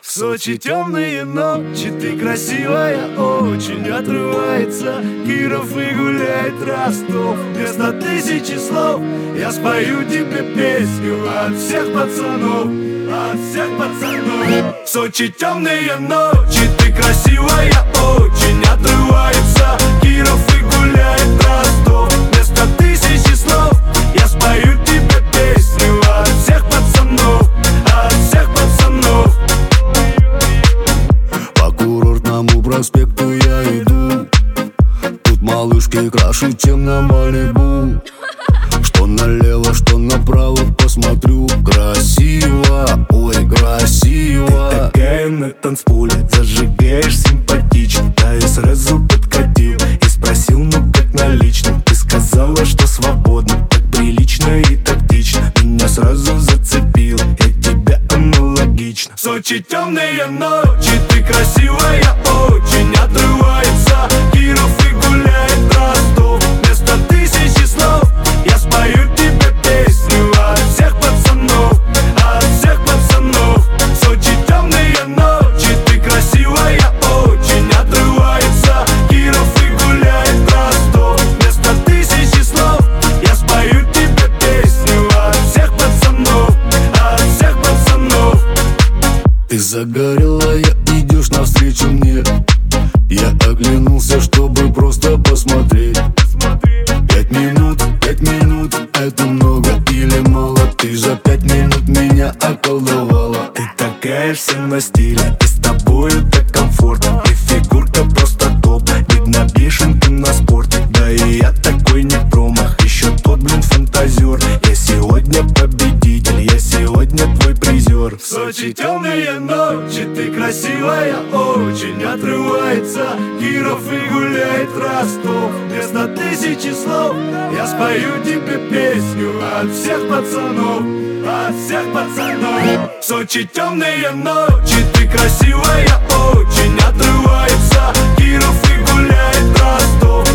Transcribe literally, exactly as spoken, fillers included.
В Сочи темные ночи, ты красивая очень. Отрывается Киров и гуляет Ростов. Вместо тысячи слов я спою тебе песню от всех пацанов, от всех пацанов. В Сочи темные ночи, ты красивая очень. Отрывается Киров и гуляет Ростов. Вместо тысячи слов я спою тебе песню от всех пацанов, от всех пацанов. По курортному проспекту я иду. Тут малышки краше, чем на Малибу. Что налево, что направо, посмотрю. Красиво, ой, красиво. Ты такая на танцполе, зажигаешь симпатично. Да я сразу подкатил и спросил, ну как налично. Ты сказала, что свободно, так прилично и тактично. Меня сразу зацепил, я тебя аналогично. В Сочи темные ночи, ты красивая очень. Отрывается Киров и гуляет Ростов. Вместо тысячи слов я спою тебе песню от всех пацанов, от всех пацанов. В Сочи темные ночи, ты красивая очень. Отрывается Киров и гуляет Ростов. Вместо тысячи слов я спою тебе песню от всех пацанов, от всех пацанов. Ты загорелая, идешь навстречу мне. Я оглянулся, чтобы просто посмотреть. Пять минут, пять минут, это много или мало? Ты за пять минут меня околдовала. Ты такая вся на стиле, и с тобою так комфортно. И фигурка просто топ, видно бешенка на спорте. Да и я такой не промах, еще тот, блин, фантазер. Я сегодня победитель, я сегодня твой призер. В Сочи темные ночи, ты красивая очень. Отрывается Киров и гуляет Ростов. Вместо тысячи слов я спою тебе песню от всех пацанов, от всех пацанов. В Сочи темные ночи, ты красивая очень. Отрывается Киров и гуляет Ростов.